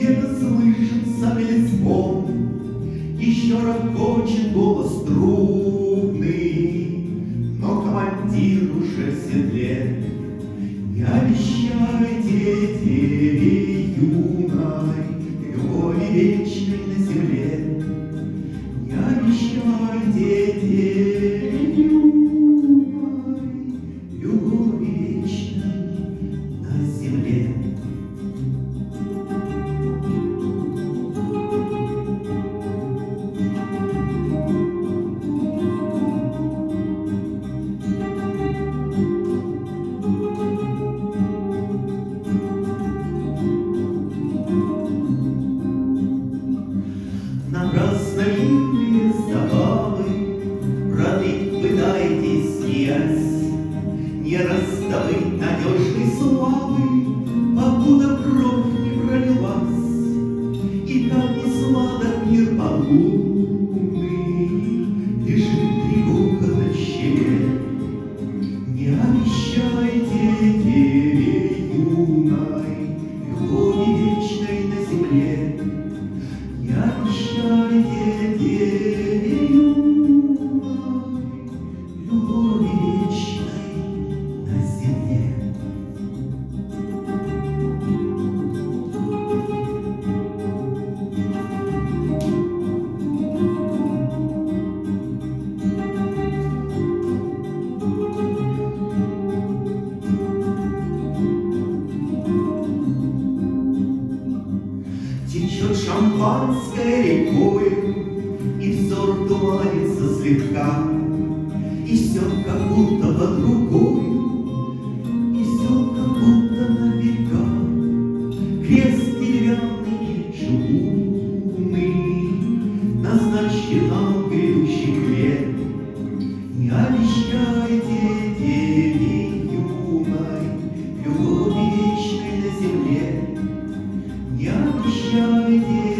Где-то слышится звон, еще ракочет голос трубный, но командир уже в седле. Не обещайте деве юной любови вечной на земле. Не обещайте деве юной любови вечной на земле. Разновидные завалы продлить пытаетесь сиясь, не раздобыть надежной славы, покуда кровь не пролилась. И там не сладок мир полунный, лежит тревога на щеке. Не обещайте деве юной любови вечной на земле. Не обещайте деве юной любови вечной на земле. Течет шампанское рекой, и взор туманится слегка, и все как будто под рукой, и все как будто на века. Крест деревянный и чугунный назначен нам грядущих лет. Не обещайте деве юной любови вечной на земле. Не обещайте